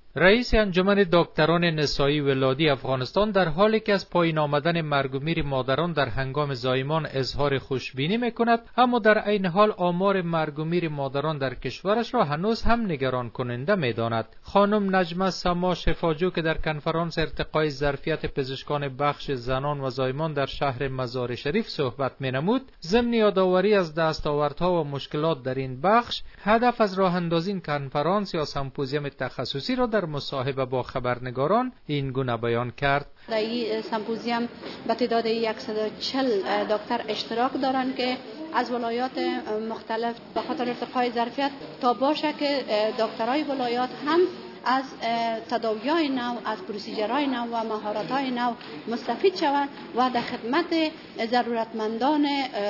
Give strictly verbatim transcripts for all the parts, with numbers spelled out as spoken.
رئیس انجمن دکتران نسایی ولادی افغانستان در حالی که از پایین آمدن مرگ و میر مادران در هنگام زایمان اظهار خوشبینی میکند، اما در عین حال آمار مرگ و میر مادران در کشورش را هنوز هم نگران کننده میداند. خانم نجمه سما شفاجو که در کنفرانس ارتقای ظرفیت پزشکان بخش زنان و زایمان در شهر مزار شریف صحبت مینمود، ضمن یادآوری از دستاوردها و مشکلات در این بخش، هدف از راه اندازی این کنفرانس یا سمپوزیوم تخصصی را در مصاحبه با خبرنگاران این گونه بیان کرد. در این سمپوزیوم به تعداد صد و چهل دکتر اشتراک دارند که از ولایات مختلف به خاطر ارتقای ظرفیت تا باشه که دکترای ولایات هم از تداوی‌های نو، از پروسیجرهای نو و مهارت‌های نو مستفید شوند و در خدمت ضرورتمندان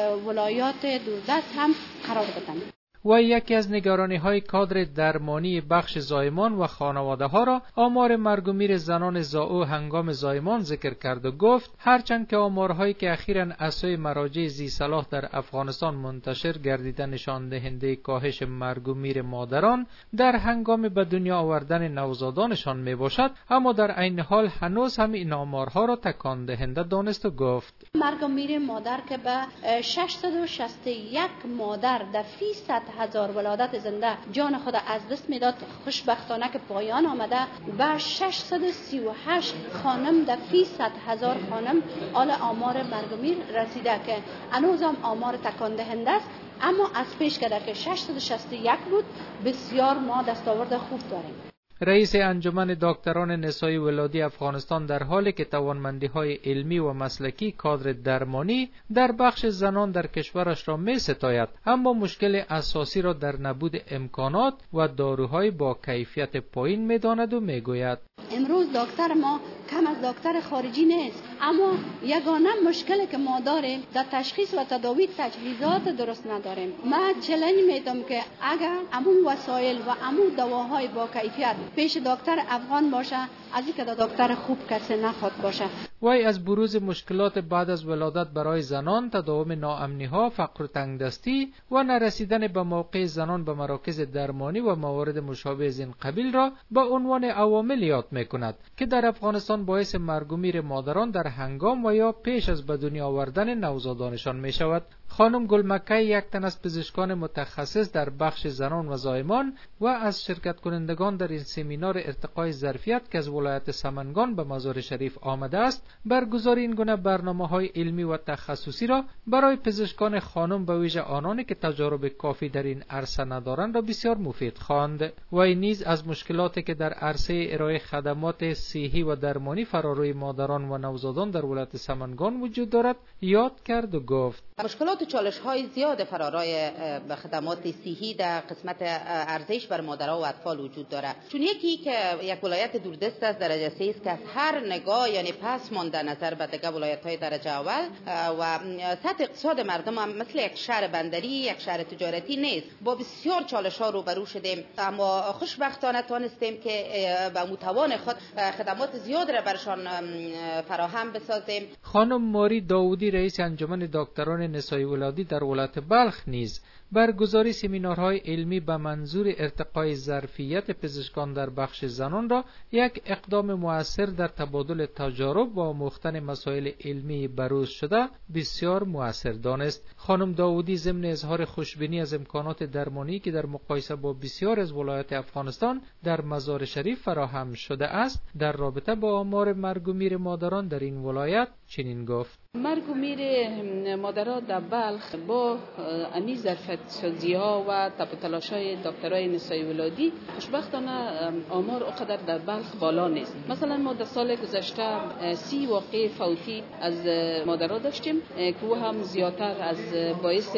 ولایات دوردست هم قرار بدند. و یکی از نگرانی‌های کادر درمانی بخش زایمان و خانواده‌ها را آمار مرگ و میر زنان زائو هنگام زایمان ذکر کرد و گفت هرچند که آمارهایی که اخیراً اسای مراجع ذی صلاح در افغانستان منتشر گردیده نشان دهنده کاهش مرگ و میر مادران در هنگام به دنیا آوردن نوزادانشان میباشد، اما در عین حال هنوز هم این آمارها را تکان دهنده دانست و گفت مرگ و میر مادر که به ششصد و شصت و یک مادر در فیصد هزار ولادت زنده جان خود از دست میداد، خوشبختانه که پایان آمده به ششصد و سی و هشت خانم در فیصد هزار خانم آل آمار مرگ و میر رسیده که هنوز هم آمار تکان دهنده است، اما از پیش که که ششصد و شصت و یک بود بسیار ما دستاورد خوب داریم. رئیس انجمن دکتران نسایی ولادی افغانستان در حالی که توانمندی‌های علمی و مسلکی کادر درمانی در بخش زنان در کشورش را می‌ستاید، اما مشکل اساسی را در نبود امکانات و داروهای با کیفیت پایین می‌داند و می‌گوید امروز دکتر ما کم از دکتر خارجی نیست، اما یگانه مشکلی که ما داریم در تشخیص و تداوی تجهیزات درست نداریم. من چالش میدم که اگر همون وسایل و همون دواهای با کیفیت پیش دکتر افغان باشه، از اینکه دکتر خوب کسی نخواد باشه. وای از بروز مشکلات بعد از ولادت برای زنان، تداوم ناامنی‌ها، فقر و تنگدستی و نرسیدن به موقع زنان به مراکز درمانی و موارد مشابه از این قبیل را به عنوان عوامل یاد می‌کند که در افغانستان باعث مرگ و میر مادران در هنگام و یا پیش از به دنیا آوردن نوزادانشان می‌شود. خانم گلمکه یک تن از پزشکان متخصص در بخش زنان و زایمان و از شرکت کنندگان در این سمینار ارتقای ظرفیت که از ولایت سمنگان به مزار شریف آمده است، برگزاری این گونه برنامه‌های علمی و تخصصی را برای پزشکان خانم به ویژه آنانی که تجارب کافی در این عرصه ندارند را بسیار مفید خواند. و این نیز از مشکلاتی که در عرصه ارائه خدمات صحی و درمانی فراروی مادران و نوزادان در ولایت سمنگان وجود دارد یاد کرد و گفت مشکلات و چالش‌های زیاد فرارای خدمات صحی در قسمت ارزش بر مادرها و اطفال وجود دارد، چون یکی که یک ولایت دوردست است درجه سه است که از هر نگاه یعنی پس مانده نظر به دیگر ولایت‌های درجه اول و سطح اقتصاد مردم هم مثل یک شهر بندری، یک شهر تجارتی نیست. با بسیار چالش‌ها روبرو شدیم، اما خوشبختانه توانستیم که به متوان خود خدمات زیاد را برشان فراهم بسازیم. خانم ماری داودی رئیس انجمن دکتران نسایی ولادی در ولایت بلخ نیز برگزاری سمینارهای علمی به منظور ارتقای ظرفیت پزشکان در بخش زنان را یک اقدام مؤثر در تبادل تجارب و آموختن مسائل علمی بروز شده بسیار مؤثر دانست. خانم داودی ضمن اظهار خوشبینی از امکانات درمانی که در مقایسه با بسیار از ولایات افغانستان در مزار شریف فراهم شده است، در رابطه با آمار مرگ و میر مادران در این ولایت چنین گفت: مرگ و میر مادرها در بلخ با امی ظرفیت سازی‌ها و تب و تلاش‌های دکترای نسایی ولادی خوشبختانه آمار اونقدر در بلخ بالا نیست. مثلا ما در سال گذشته سی واقعه فوتی از مادرها داشتیم که او هم زیادتر از باعث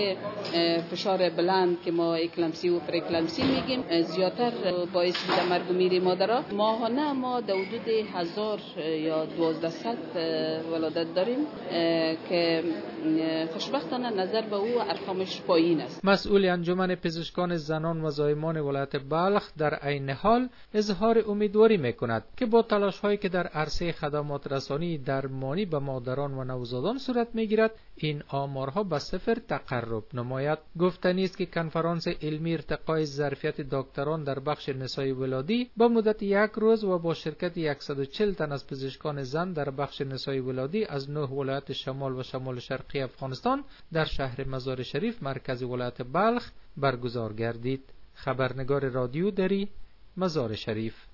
فشار بلند که ما اکلمسی و پرکلمسی میگیم زیادتر باعث بوده مرگ و میر مادرها. ماهانه ما در حدود هزار یا دوازدهصد ولادت داریم که خوشبختانه نظر به او ارقامش پایین است. مسئول انجمن پزشکان زنان و زایمان ولایت بلخ در عین حال اظهار امیدواری میکند که با تلاش هایی که در عرصه خدمات رسانی درمانی به مادران و نوزادان صورت میگیرد این آمارها به صفر تقرب نماید. گفتنی است که کنفرانس علمی ارتقای ظرفیت دکتران در بخش نسای ولادی با مدت یک روز و با شرکت صد و چهل تن از پزشکان زن در بخش نسای ولادی از نه ولایت شمال و شمال شرقی افغانستان در شهر مزار شریف مرکز ولایت بلخ برگزار گردید. خبرنگار رادیو دری، مزار شریف.